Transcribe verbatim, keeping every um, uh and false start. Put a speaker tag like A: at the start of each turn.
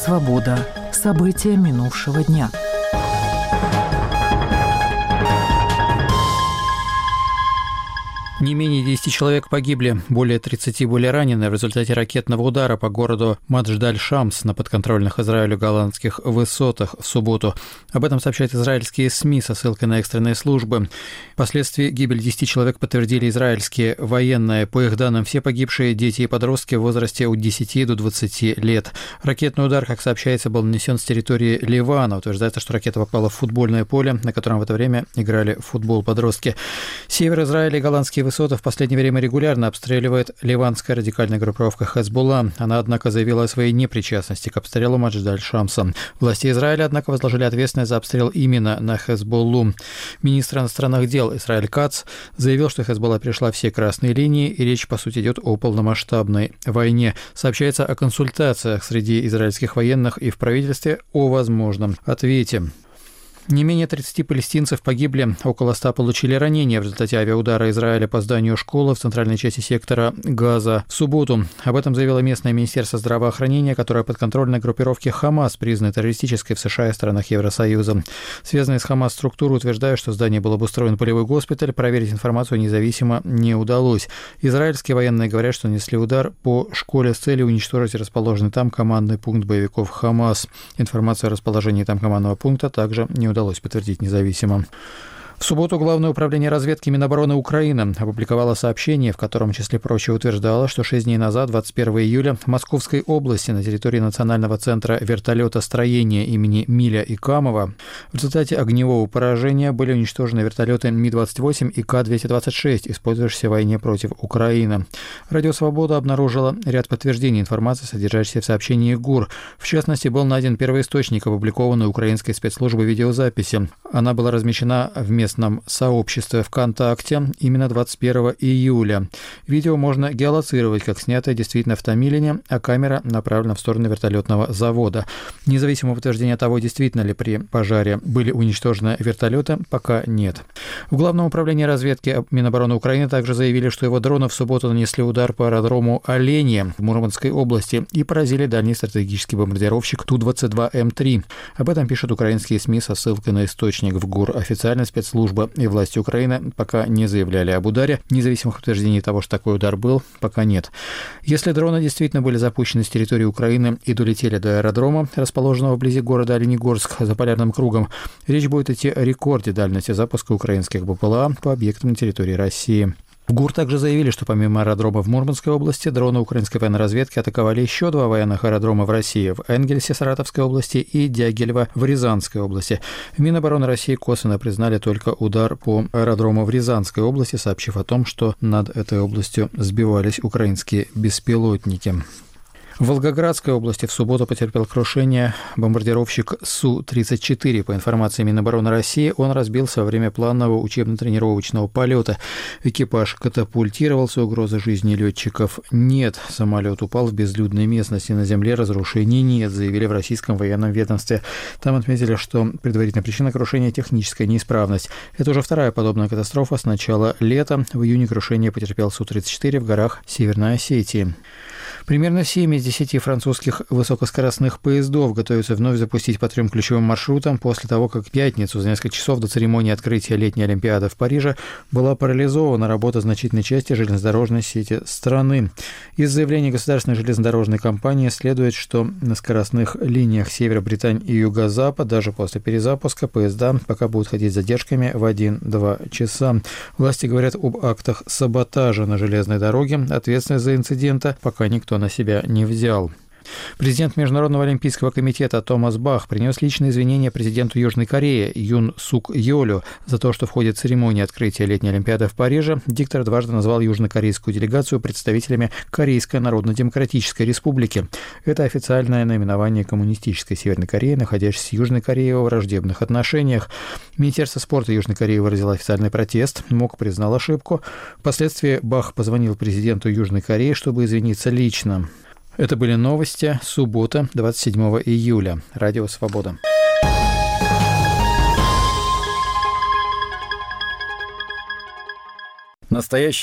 A: Свобода. События минувшего дня.
B: Не менее десяти человек погибли, более тридцати были ранены в результате ракетного удара по городу Мадждаль-Шамс на подконтрольных Израилю голландских высотах в субботу. Об этом сообщают израильские СМИ со ссылкой на экстренные службы. Впоследствии гибель десяти человек подтвердили израильские военные. По их данным, все погибшие дети и подростки в возрасте от десяти до двадцати лет. Ракетный удар, как сообщается, был нанесен с территории Ливана. Утверждается, что ракета попала в футбольное поле, на котором в это время играли в футбол подростки. Север Израиля и голландские высоты в последнее время регулярно обстреливает ливанская радикальная группировка Хезболла. Она, однако, заявила о своей непричастности к обстрелу Мадждаль-Шамса. Власти Израиля, однако, возложили ответственность за обстрел именно на Хезболлу. Министр иностранных дел Исраэль Кац заявил, что Хезболла перешла все красные линии, и речь, по сути, идет о полномасштабной войне. Сообщается о консультациях среди израильских военных и в правительстве о возможном ответе. Не менее тридцати палестинцев погибли, около ста получили ранения в результате авиаудара Израиля по зданию школы в центральной части сектора Газа в субботу. Об этом заявило местное министерство здравоохранения, которое подконтрольной группировке Хамас, признанной террористической в США и странах Евросоюза. Связанные с Хамас структуры утверждают, что в здании был обустроен полевой госпиталь. Проверить информацию независимо не удалось. Израильские военные говорят, что нанесли удар по школе с целью уничтожить расположенный там командный пункт боевиков Хамас. Информацию о расположении там командного пункта также не удалось. удалось подтвердить независимо. В субботу Главное управление разведки Минобороны Украины опубликовало сообщение, в котором, в числе прочего, утверждало, что шесть дней назад, двадцать первого июля, в Московской области на территории Национального центра вертолетостроения имени Миля и Камова в результате огневого поражения были уничтожены вертолеты Ми двадцать восемь и Ка двести двадцать шесть, использующиеся в войне против Украины. Радио «Свобода» обнаружила ряд подтверждений информации, содержащейся в сообщении ГУР. В частности, был найден первоисточник, опубликованный украинской спецслужбой видеозаписи. Она была размещена в местном сообществе ВКонтакте именно двадцать первого июля. Видео можно геолоцировать, как снятое действительно в Томилине, а камера направлена в сторону вертолетного завода. Независимого подтверждения того, действительно ли при пожаре были уничтожены вертолеты, пока нет. В Главном управлении разведки Минобороны Украины также заявили, что его дроны в субботу нанесли удар по аэродрому Оленье в Мурманской области и поразили дальний стратегический бомбардировщик Ту двадцать два М три. Об этом пишут украинские СМИ со ссылкой на источник в ГУР. Официальная спецслужба Служба и власти Украины пока не заявляли об ударе. Независимых подтверждений того, что такой удар был, пока нет. Если дроны действительно были запущены с территории Украины и долетели до аэродрома, расположенного вблизи города Оленегорск за полярным кругом, речь будет идти о рекорде дальности запуска украинских БПЛА по объектам на территории России. В ГУР также заявили, что помимо аэродрома в Мурманской области, дроны украинской военной разведки атаковали еще два военных аэродрома в России, в Энгельсе Саратовской области и Дягилево в Рязанской области. Минобороны России косвенно признали только удар по аэродрому в Рязанской области, сообщив о том, что над этой областью сбивались украинские беспилотники. В Волгоградской области в субботу потерпел крушение бомбардировщик Су тридцать четыре. По информации Минобороны России, он разбился во время планового учебно-тренировочного полета. Экипаж катапультировался, угрозы жизни летчиков нет. Самолет упал в безлюдной местности, на земле разрушений нет, заявили в российском военном ведомстве. Там отметили, что предварительная причина крушения – техническая неисправность. Это уже вторая подобная катастрофа с начала лета. В июне крушение потерпел Су тридцать четыре в горах Северной Осетии. Примерно семь из десяти французских высокоскоростных поездов готовятся вновь запустить по трем ключевым маршрутам после того, как в пятницу за несколько часов до церемонии открытия летней Олимпиады в Париже была парализована работа значительной части железнодорожной сети страны. Из заявления государственной железнодорожной компании следует, что на скоростных линиях Севера Британии и Юго-Запад даже после перезапуска поезда пока будут ходить с задержками в один-два часа. Власти говорят об актах саботажа на железной дороге. Ответственность за инцидента пока никто на себя не взял. Президент Международного олимпийского комитета Томас Бах принес личные извинения президенту Южной Кореи Юн Сук Йолю за то, что в ходе церемонии открытия летней Олимпиады в Париже диктор дважды назвал южнокорейскую делегацию представителями Корейской Народно-Демократической Республики. Это официальное наименование коммунистической Северной Кореи, находящейся с Южной Кореей во враждебных отношениях. Министерство спорта Южной Кореи выразило официальный протест, МОК признал ошибку. Впоследствии Бах позвонил президенту Южной Кореи, чтобы извиниться лично. Это были новости. Суббота, двадцать седьмого июля. Радио «Свобода».
C: Настоящий